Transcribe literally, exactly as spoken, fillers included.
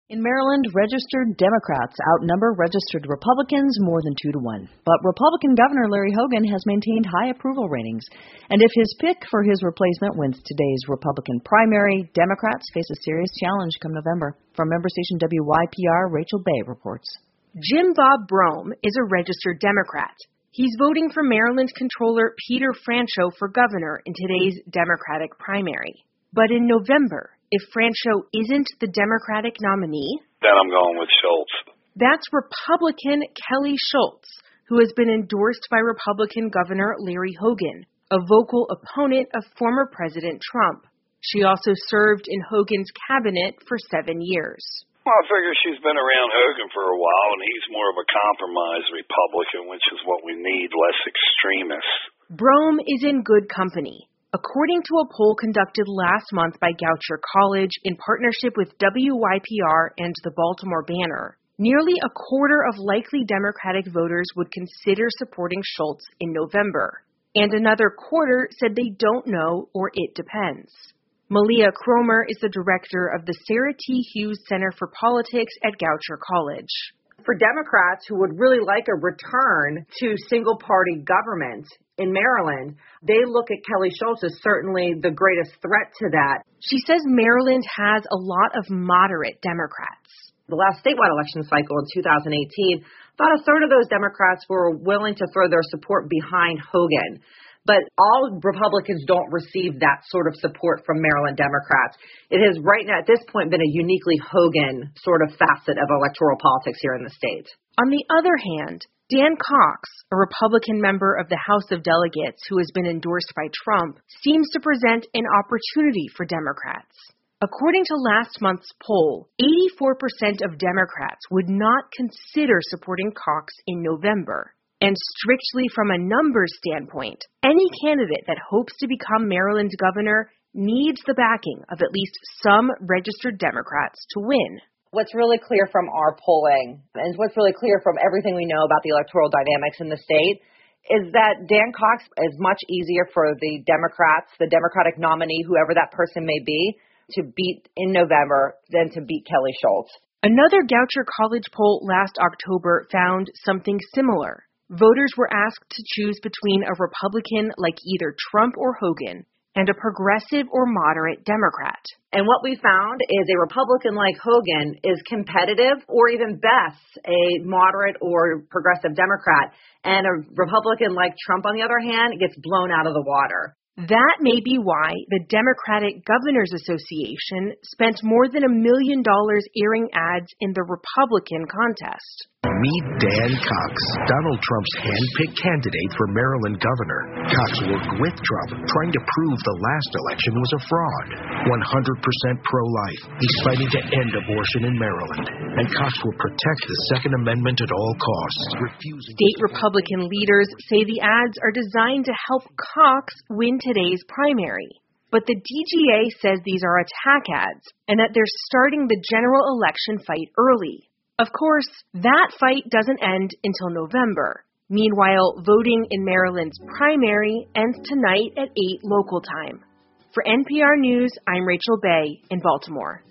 In Maryland, registered Democrats outnumber registered Republicans more than two to one. But Republican Governor Larry Hogan has maintained high approval ratings. And if his pick for his replacement wins today's Republican primary, Democrats face a serious challenge come November. From member station W Y P R, Rachel Bay reports. Jim Bob Brome is a registered Democrat. He's voting for Maryland Comptroller Peter Franchot for governor in today's Democratic primary. But in November, if Franchot isn't the Democratic nominee, then I'm going with Schultz. That's Republican Kelly Schultz, who has been endorsed by Republican Governor Larry Hogan, a vocal opponent of former President Trump. She also served in Hogan's cabinet for seven years. Well, I figure she's been around Hogan for a while, and he's more of a compromise Republican, which is what we need, less extremist. Brome is in good company. According to a poll conducted last month by Goucher College in partnership with W Y P R and the Baltimore Banner, nearly a quarter of likely Democratic voters would consider supporting Schultz in November. And another quarter said they don't know or it depends. Malia Cromer is the director of the Sarah T. Hughes Center for Politics at Goucher College. For Democrats who would really like a return to single-party government in Maryland, they look at Kelly Schultz as certainly the greatest threat to that. She says Maryland has a lot of moderate Democrats. The last statewide election cycle in two thousand eighteen, about a third of those Democrats were willing to throw their support behind Hogan. But all Republicans don't receive that sort of support from Maryland Democrats. It has right now, at this point, been a uniquely Hogan sort of facet of electoral politics here in the state. On the other hand, Dan Cox, a Republican member of the House of Delegates who has been endorsed by Trump, seems to present an opportunity for Democrats. According to last month's poll, eighty-four percent of Democrats would not consider supporting Cox in November. And strictly from a numbers standpoint, any candidate that hopes to become Maryland's governor needs the backing of at least some registered Democrats to win. What's really clear from our polling, and what's really clear from everything we know about the electoral dynamics in the state, is that Dan Cox is much easier for the Democrats, the Democratic nominee, whoever that person may be, to beat in November than to beat Kelly Schultz. Another Goucher College poll last October found something similar. Voters were asked to choose between a Republican like either Trump or Hogan and a progressive or moderate Democrat. And what we found is a Republican like Hogan is competitive or even best a moderate or progressive Democrat. And a Republican like Trump, on the other hand, gets blown out of the water. That may be why the Democratic Governors Association spent more than a million dollars airing ads in the Republican contest. Meet Dan Cox, Donald Trump's hand-picked candidate for Maryland governor. Cox worked with Trump, trying to prove the last election was a fraud. one hundred percent pro-life. He's fighting to end abortion in Maryland. And Cox will protect the Second Amendment at all costs. Refusing State Republican leaders say the ads are designed to help Cox win today's primary. But the D G A says these are attack ads and that they're starting the general election fight early. Of course, that fight doesn't end until November. Meanwhile, voting in Maryland's primary ends tonight at eight local time. For N P R News, I'm Rachel Bay in Baltimore.